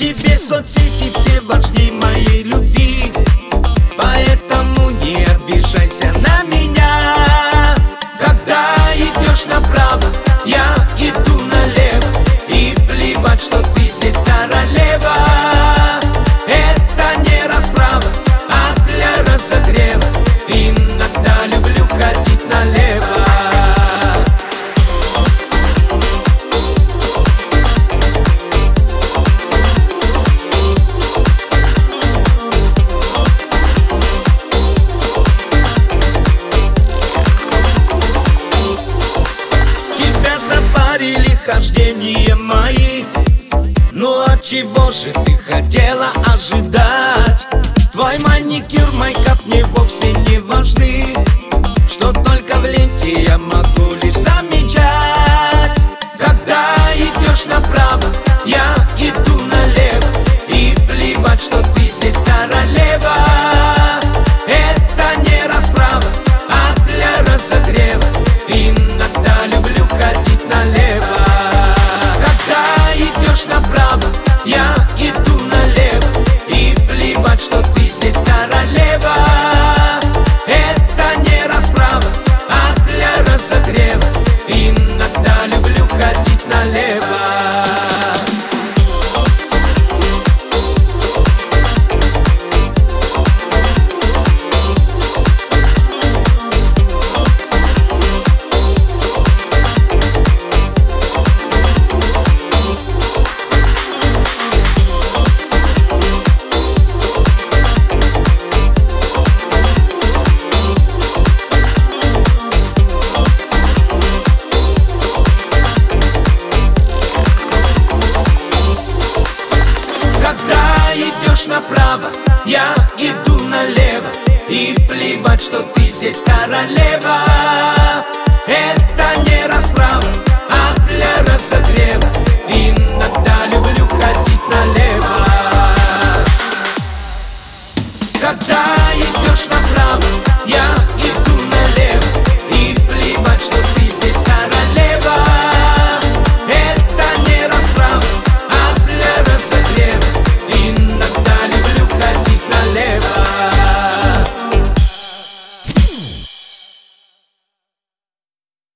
тебе соцсети все важней моей любви, поэтому не обижайся на меня. Когда идешь направо, я иду налево, и плевать, что ты здесь королева. Это не расправа, а для разогрева. Иногда люблю ходить налево. Хождения мои, ну от чего же ты хотела ожидать? Твой маникюр, мейкап мне вовсе не важны, что только в ленте я могу лишь замечать. Когда идешь направо, я иду налево, и плевать, что ты здесь королева. Это не расправа, а для разогрева. Иногда люблю ходить налево. Направо, я иду налево, и плевать, что ты здесь королева. Это не расправа, а для разогрева. Иногда люблю ходить налево. Направо, я иду налево, и плевать, что ты здесь королева. Это не расправа,